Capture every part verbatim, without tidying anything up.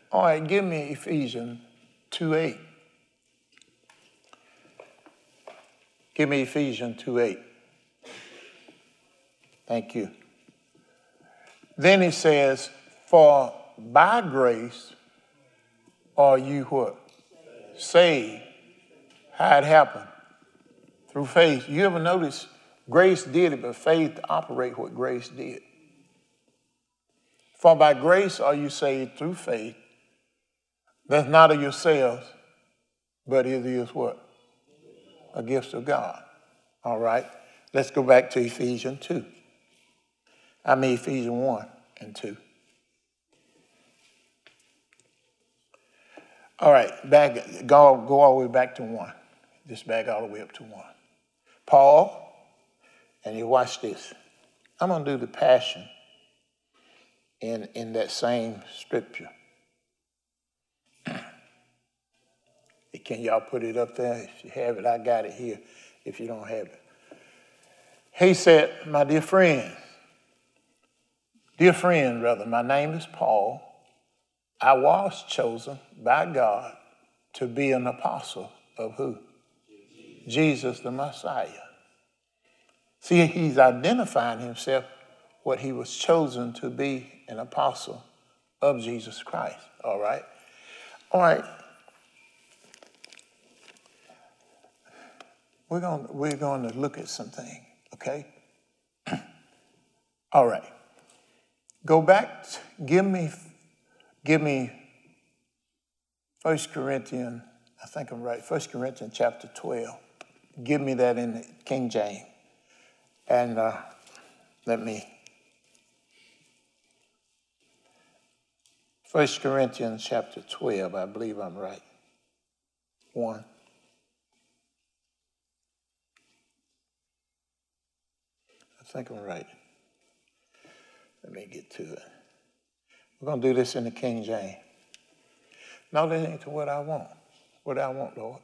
All right, give me Ephesians two eight. Give me Ephesians two eight. Thank you. Then he says, for by grace are you what? Saved. How it happened? Through faith. You ever notice grace did it, but faith operates what grace did. For by grace are you saved through faith. That's not of yourselves, but it is what? A gift of God. All right. Let's go back to Ephesians two. I mean Ephesians one and two. All right, back, go, go all the way back to one. Just back all the way up to one. Paul, and you watch this. I'm going to do the passion in, in that same scripture. Can y'all put it up there? If you have it, I got it here if you don't have it. He said, my dear friends, dear friend, rather, my name is Paul. I was chosen by God to be an apostle of who? Jesus the Messiah. See, he's identifying himself what he was chosen to be an apostle of Jesus Christ. All right? All right. We're going, we're going to look at something, okay? All right. Go back. Give me, give me First Corinthians, I think I'm right, First Corinthians chapter twelve. Give me that in the King James. And uh, let me, First Corinthians chapter twelve, I believe I'm right. One. I think I'm right. Let me get to it. We're going to do this in the King James. No, that ain't to what I want. What I want, Lord.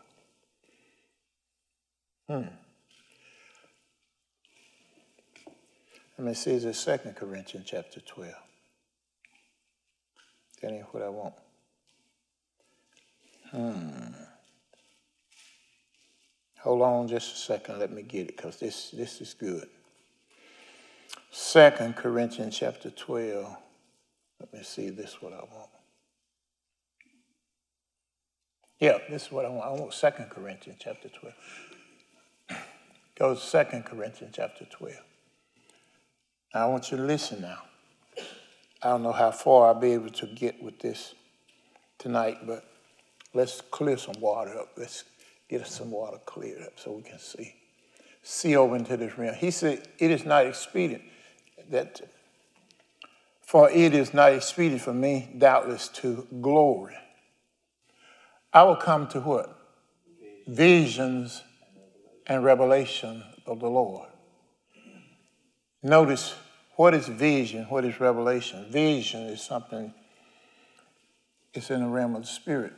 Hmm. Let me see, is it Second Corinthians chapter twelve? That ain't what I want. Hmm. Hold on just a second. Let me get it, because this, this is good. Second Corinthians chapter twelve. Let me see, this is what I want. Yeah, this is what I want. I want Second Corinthians chapter twelve. Go to Second Corinthians chapter twelve. Now, I want you to listen now. I don't know how far I'll be able to get with this tonight, but let's clear some water up. Let's get us some water cleared up so we can see. See over into this realm. He said, it is not expedient that, for it is not expedient for me, doubtless, to glory. I will come to what? Visions and revelation of the Lord. Notice, what is vision? What is revelation? Vision is something, it's in the realm of the spirit.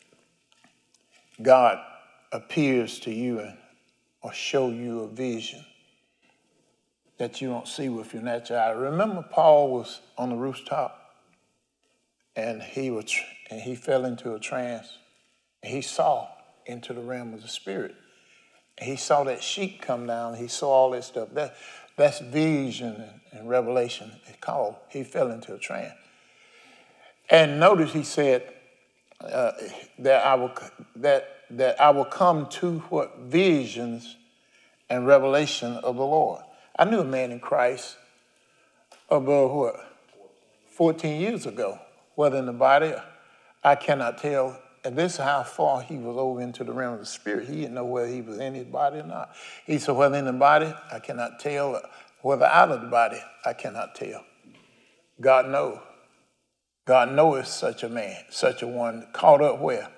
God appears to you and, or show you a vision that you don't see with your natural eye. Remember, Paul was on the rooftop, and he was, and he fell into a trance, and he saw into the realm of the spirit. And he saw that sheep come down. He saw all that stuff. That, that's vision and, and revelation. It's called. He fell into a trance. And notice he said uh, that I will that that I will come to what visions and revelation of the Lord. I knew a man in Christ above what? fourteen years ago. Whether in the body, I cannot tell. And this is how far he was over into the realm of the spirit. He didn't know whether he was in his body or not. He said, whether in the body, I cannot tell. Whether out of the body, I cannot tell. God knows. God knows such a man, such a one, caught up where?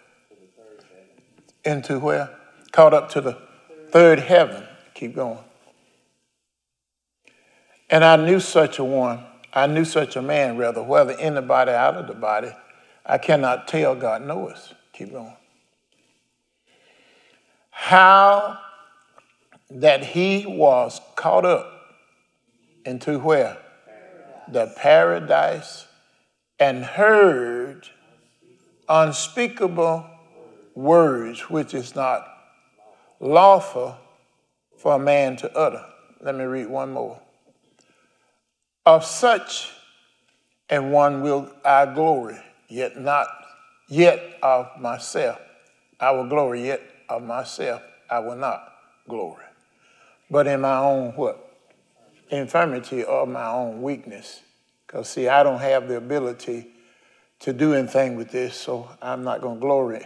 Into where? Caught up to the third heaven. Keep going. And I knew such a one, I knew such a man, rather, whether in the body, out of the body, I cannot tell. God knows. Keep going. How that he was caught up into where? Paradise. The paradise, and heard unspeakable words which is not lawful for a man to utter. Let me read one more. Of such and one will I glory, yet not yet of myself. I will glory, yet of myself I will not glory. But in my own what? Infirmity or my own weakness. Because see, I don't have the ability to do anything with this, so I'm not going to glory.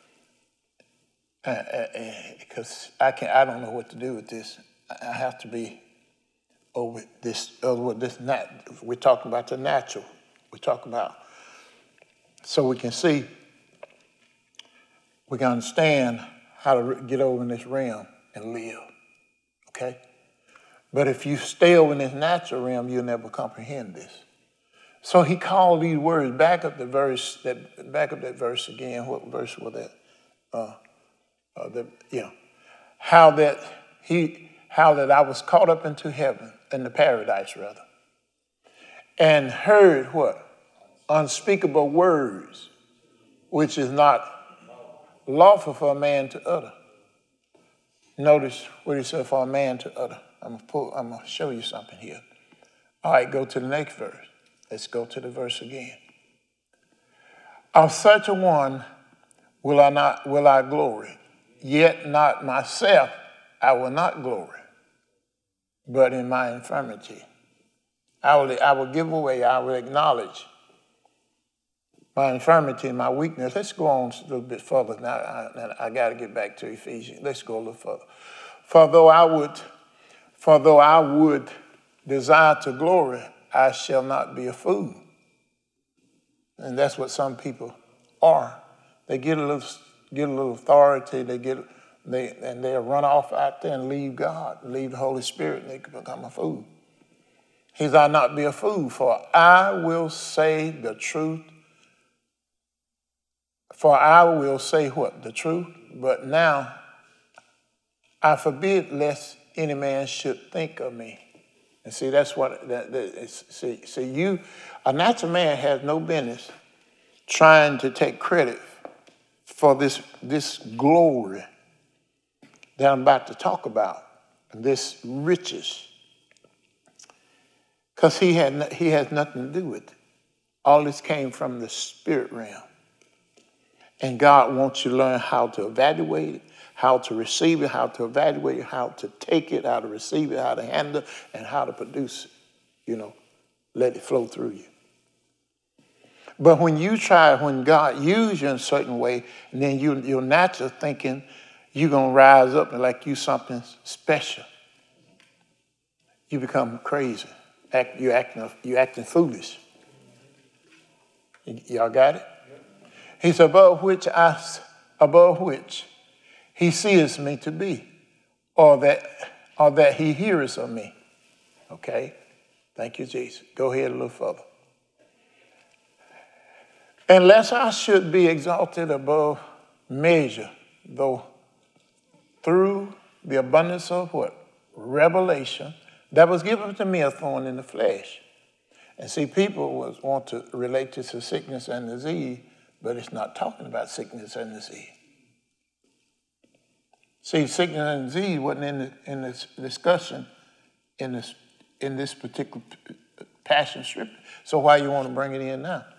Because uh, uh, uh, I can I don't know what to do with this. I have to be over this, over this nat. We're talking about the natural. We're talking about, so we can see, we can understand how to get over in this realm and live, okay? But if you stay over in this natural realm, you'll never comprehend this. So he called these words, back up the verse, that back up that verse again. What verse was that? Uh, uh, the, yeah. How that he, how that I was caught up into heaven, into paradise rather, and heard what? Unspeakable words, which is not lawful for a man to utter. Notice what he said, for a man to utter. I'm gonna pull, I'm gonna show you something here. All right, go to the next verse. Let's go to the verse again. Of such a one will I not will I glory, yet not myself I will not glory, but in my infirmity. I will I will give away, I will acknowledge my infirmity and my weakness. Let's go on a little bit further. Now I, I got to get back to Ephesians. Let's go a little further. For though I would, for though I would desire to glory, I shall not be a fool. And that's what some people are. They get a little, get a little authority. They get, they and they'll run off out there and leave God, leave the Holy Spirit, and they can become a fool. He said, "I'll not be a fool, for I will say the truth. For I will say what? The truth. But now I forbid lest any man should think of me." And see, that's what, that, that is, see, see, you, a natural man has no business trying to take credit for this, this glory that I'm about to talk about, this riches. Because he had he has nothing to do with it. All this came from the spirit realm. And God wants you to learn how to evaluate it, how to receive it, how to evaluate it, how to take it, how to receive it, how to handle it, and how to produce it. You know, let it flow through you. But when you try, when God uses you in a certain way, and then you, you're natural thinking you're going to rise up and like you something special, you become crazy. Act, you're, acting, you're acting foolish. Y- y'all got it? He's above which I, above which he sees me to be, or that, or that he hears of me. Okay? Thank you, Jesus. Go ahead a little further. Unless I should be exalted above measure, though through the abundance of what? Revelation, that was given to me a thorn in the flesh. And see, people was, want to relate this to sickness and disease, but it's not talking about sickness and disease. See, sickness and disease wasn't in, the, in this discussion in this in this particular passion scripture. So why you want to bring it in now?